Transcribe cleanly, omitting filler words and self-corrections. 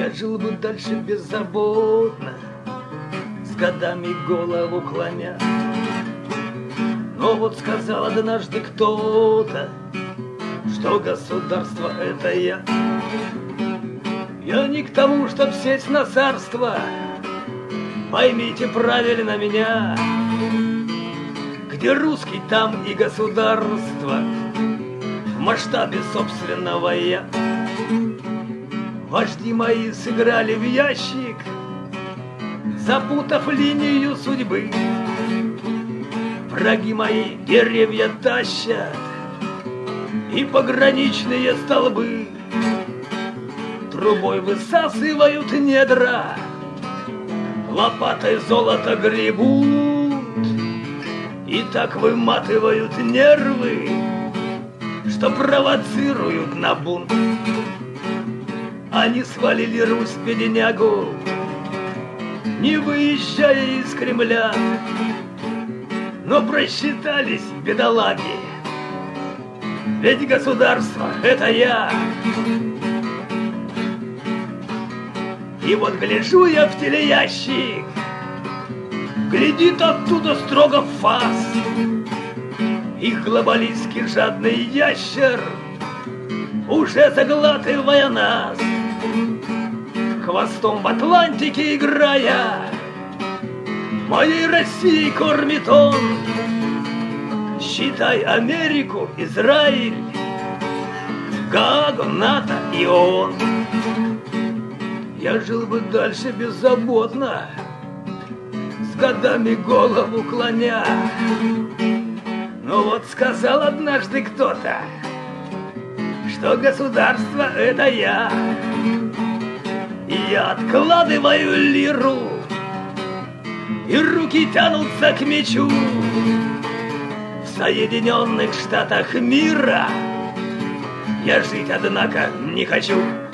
Я жил бы дальше беззаботно, с годами голову клоня. Но вот сказал однажды кто-то, что государство — это я. Я не к тому, чтоб сесть на царство, поймите правильно меня. Где русский, там и государство, в масштабе собственного я. Вожди мои сыграли в ящик, запутав линию судьбы. Враги мои деревья тащат и пограничные столбы. Трубой высасывают недра, лопатой золото гребут и так выматывают нервы, что провоцируют на бунт. Они свалили Русь в перенягу, не выезжая из Кремля, но просчитались бедолаги, ведь государство — это я. И вот гляжу я в телеящик, глядит оттуда строго фас. Их глобалистский жадный ящер, уже заглатывая нас, хвостом в Атлантике играя, моей России кормит он. Считай Америку, Израиль, Гаагу, НАТО и ООН. Я жил бы дальше беззаботно, с годами голову клоня. Но вот сказал однажды кто-то, что государство — это я. И я откладываю лиру, и руки тянутся к мечу. В Соединенных Штатах мира я жить, однако, не хочу.